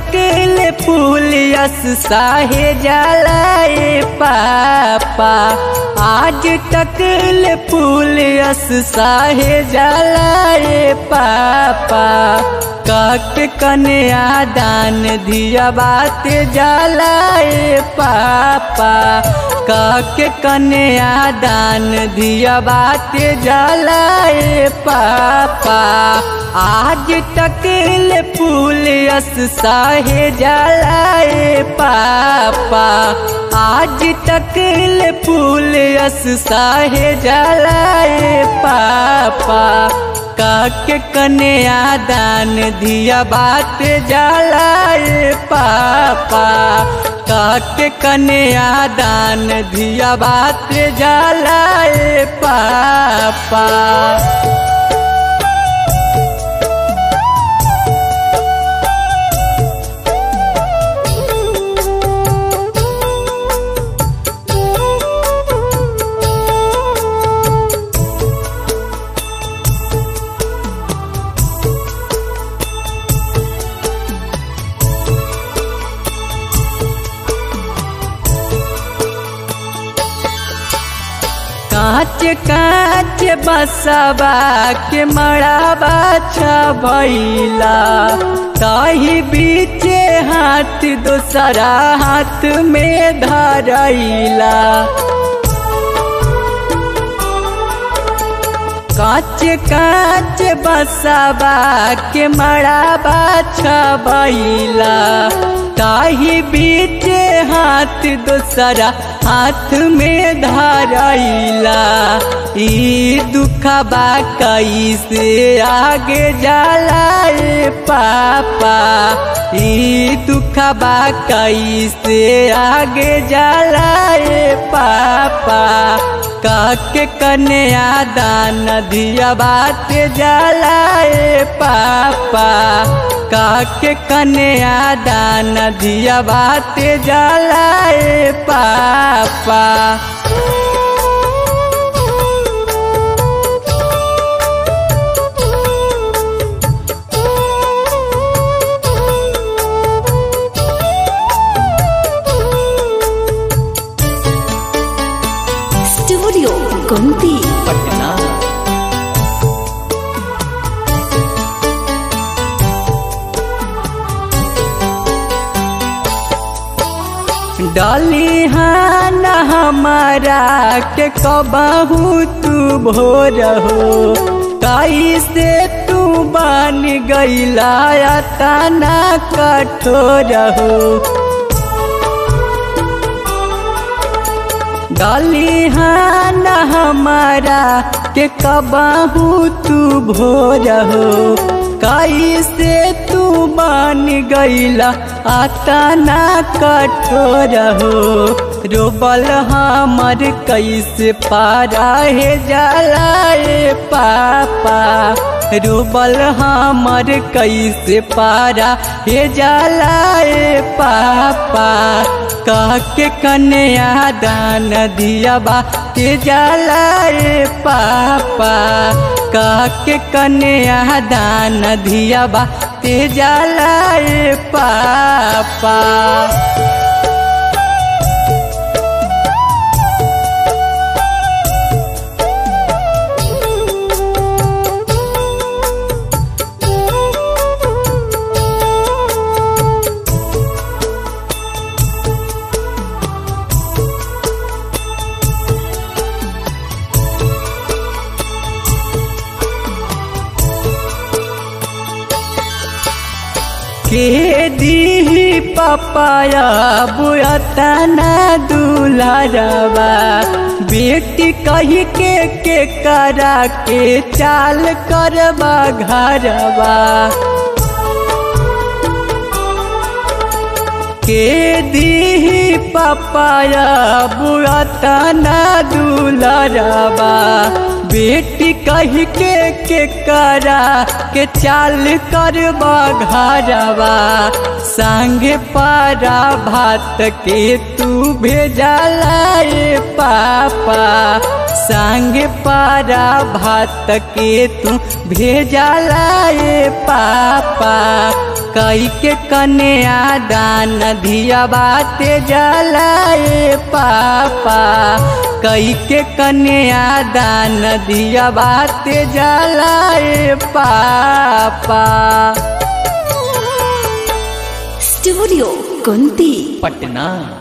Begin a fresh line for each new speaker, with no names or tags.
टकले फूलियस साहे जलाए पापा। आज टकले फूलियस साहे जलाए पापा। काके कन्या दान दिया बात जलाए पापा। काके कन्या दान दिया बात जलाए पापा। आज टकले फूलियस साहे जलाए पापा। आज टकले फूलियस साहे जलाए पापा। काके कन्या दान दिया बात जलाए पापा। काके कन्या दान दिया बात जलाए पापा। काच काच बसवा के मड़ावा छबैला। ताही बीचे हाथ दूसरा हाथ में धरैला। काच काच बसवा के मड़ावा छबैला। ताही बीचे हाथ दूसरा हाथ में धरैला। ई दुखबा कैसे आगे जलाए पापा। ई दुखबा कैसे आगे जलाए पापा। काके कन्या दान दिया बात जलाए पापा। काके कन्या दान दिया बात जलाए पापा।
स्टूडियो कुंती
पटना। डाली हान हमारा के कबहू तू भोर हो। कैसे तू बन गईला तना कठोर हो। डाली हान हमारा के कबहू तू भोर हो। कैसे तू बन गईला आतना कठोर हो। रोबल हमर कैसे पारा है जलाए पापा। रोबल हमर कैसे पारा है जलाए पापा। काके कन्या दान दिया बात जलाए पापा। काके कन्या दान दिया बात जलाए पापा। के दी पपाया बुआतना दुलारवा। बेटी कही के करा के चाल करवा घरवा। के दी पपाया बुआतना दुलारवा। बेटी कही के करा के चाल कर घरवा संगे पारा भात के तू भेजला रे पापा संगे पारा भात के तू भेजला रे पापा कई के कन्या दान धिया बाते जला रे पापा कई के कन्या दान धिया बाते जला रे पापा।
स्टूडियो कुंती
पटना।